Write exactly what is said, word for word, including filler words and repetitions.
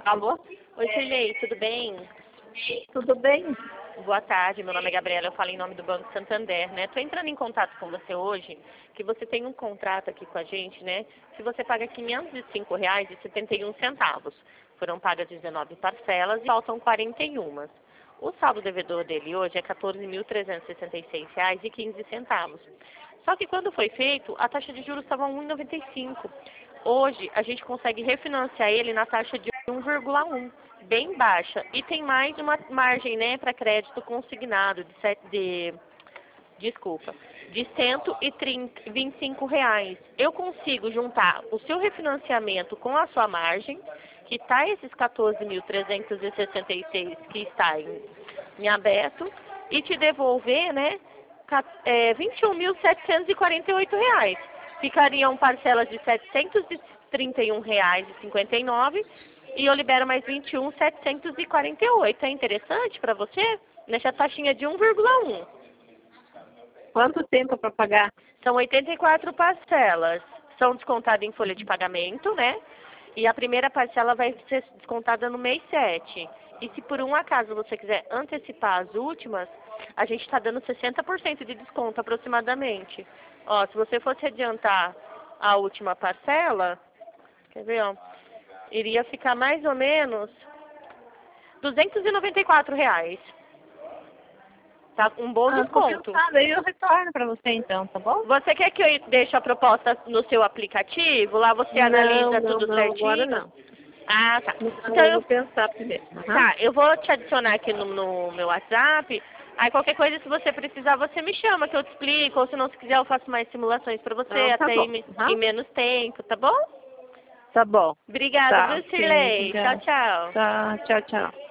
Alô? Oi, Shirley, tudo bem? Tudo bem? Boa tarde, meu nome é Gabriela, eu falo em nome do Banco Santander, né? Estou entrando em contato com você hoje, que você tem um contrato aqui com a gente, né? Que você paga quinhentos e cinco reais e setenta e um centavos. Foram pagas dezenove parcelas e faltam quarenta e uma. O saldo devedor dele hoje é quatorze mil trezentos e sessenta e seis reais e quinze centavos. Só que quando foi feito, a taxa de juros estava um vírgula noventa e cinco. Hoje, a gente consegue refinanciar ele na taxa de um vírgula um, bem baixa. E tem mais uma margem, né, para crédito consignado de, sete, de, desculpa, de cento e vinte e cinco reais. Eu consigo juntar o seu refinanciamento com a sua margem, que está esses quatorze mil trezentos e sessenta e seis que está em, em aberto, e te devolver, né, é, vinte e um mil setecentos e quarenta e oito reais. Ficariam parcelas de setecentos e trinta e um reais e cinquenta e nove e eu libero mais vinte e um mil setecentos e quarenta e oito. É interessante para você? Nessa taxinha de um vírgula um. Quanto tempo para pagar? São oitenta e quatro parcelas. São descontadas em folha de pagamento, né? E a primeira parcela vai ser descontada no mês sete. E se por um acaso você quiser antecipar as últimas, a gente está dando sessenta por cento de desconto aproximadamente. Ó, se você fosse adiantar a última parcela, quer ver, ó, iria ficar mais ou menos duzentos e noventa e quatro reais. Tá um bom Ah, desconto. Daí eu retorno para você então, tá bom? Você quer que eu deixe a proposta no seu aplicativo? Lá você analisa não, não, tudo não, certinho? agora não. Ah, tá. Não, Então eu eu, vou pensar primeiro. Uhum. tá, eu vou te adicionar aqui no, no meu WhatsApp. Aí qualquer coisa, se você precisar, você me chama que eu te explico. Ou se não, se quiser, eu faço mais simulações para você, Então, tá até bom. em, Uhum. em menos tempo, tá bom? Tá bom. Obrigada, Tá, viu, sim, Shirley? Tchau, obrigada. tchau. Tá, tchau, tchau.